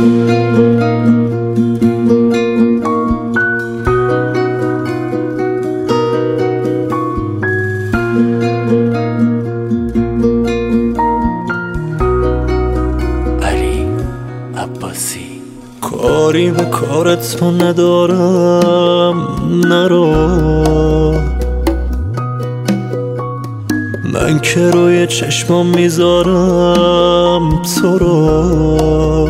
کاری به کارت ندارم، نرو. من که روی چشمام میذارم تو رو.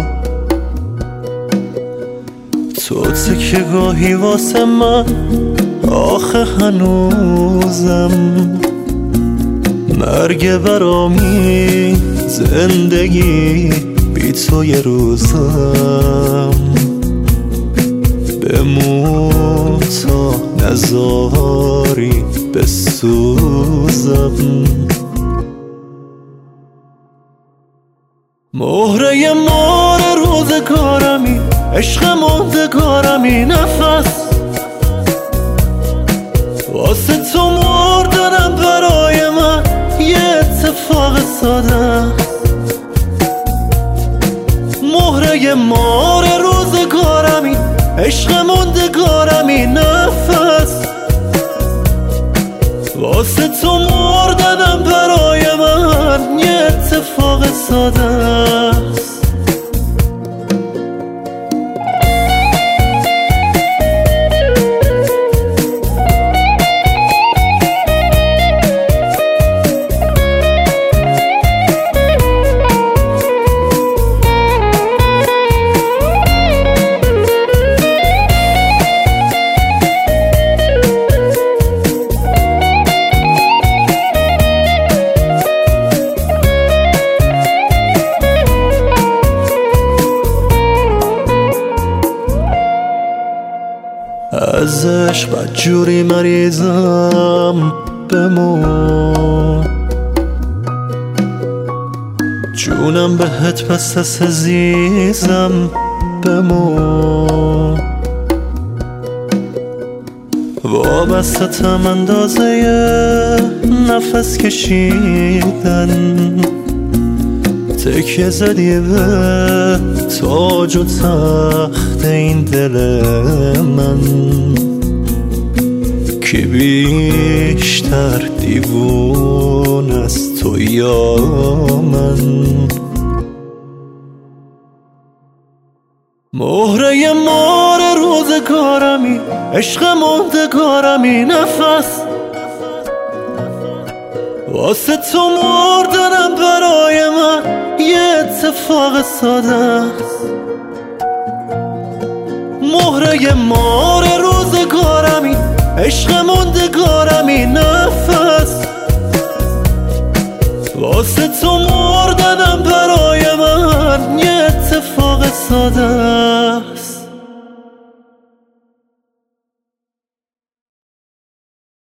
تو تکه گاهی واسه من، آخه هنوزم مرگ برامی، زندگی بی تو یه روزم. بمون تا نزاری بسوزم. مهره مار روزگارمی، عشق ماندگارمی، نفس واسه تو مردنم برای من یه اتفاق ساده. مهره مار روزگارمی، عشق ماندگارمی، نفس واسه تو مردنم برای من یه اتفاق ساده است. از عشق بدجوری مریضم، بمون جونم بهت بسته عزیزم، بمون وابستم اندازه نفس کشیدن. تکیه زدی به تاج و تخت این دل من، که بیشتر دیوون از تو یا من. مهره مار روزگارمی، عشق ماندگارمی، نفس واسه تو مردنم برای من یه اتفاق ساده است. مهره مار روزگارمی، عشق ماندگارمی، نفس واسه تو مردنم برای من یه اتفاق ساده است.